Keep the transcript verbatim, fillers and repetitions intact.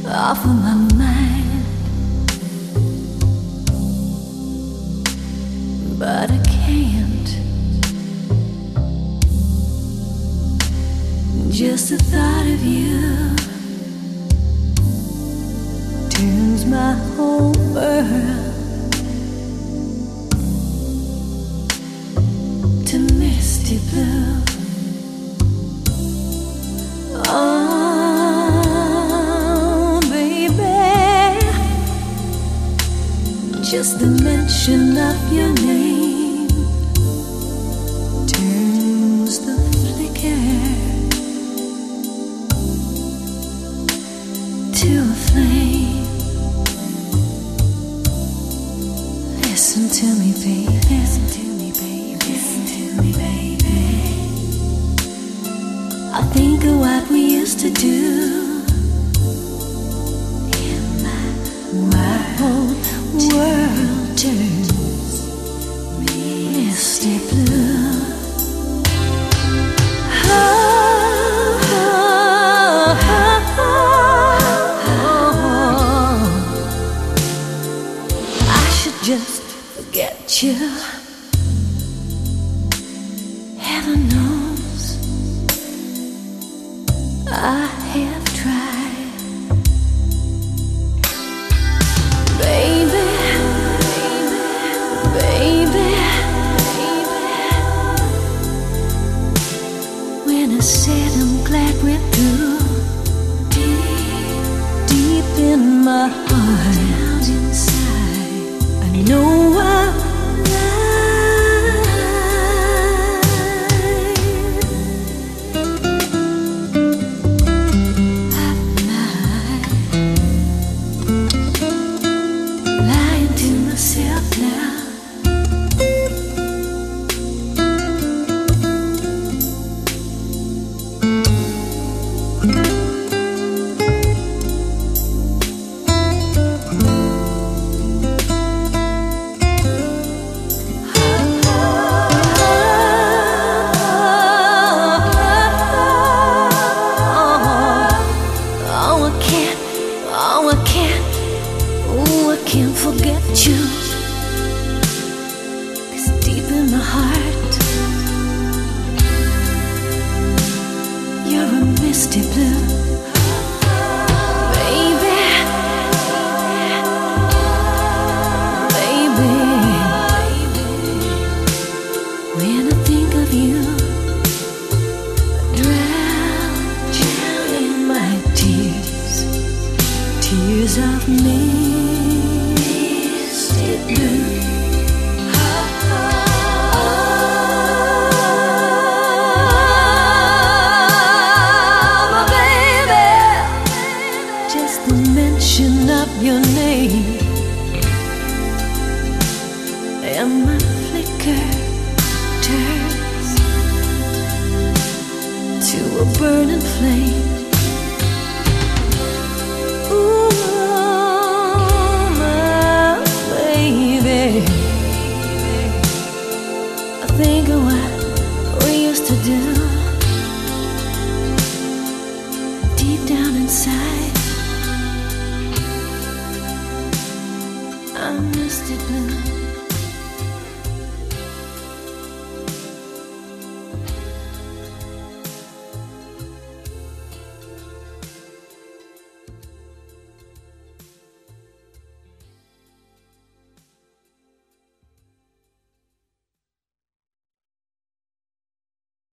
off of my mind, but I can't. Just the thought of you turns my whole world to misty blue. Oh, baby, just the mention of your name turns the flicker to a flame. Listen to me, baby. Listen to me, baby. Listen to me, baby. I think of what we used to do. And my, my whole world turns misty blue. Oh, oh, oh, oh. I should just forget you. Heaven knows I have tried, baby, baby, baby. When I said I'm glad we're through, deep, deep in my heart, down inside, I know I'm can't forget you, 'cause deep in my heart you're a misty blue, baby, baby. When I think of you, I drown, drown in my tears, tears of me. Of your name and my flicker turns to a burning flame. Ooh, my baby, I think of what we used to do deep down inside. I'm misty blue.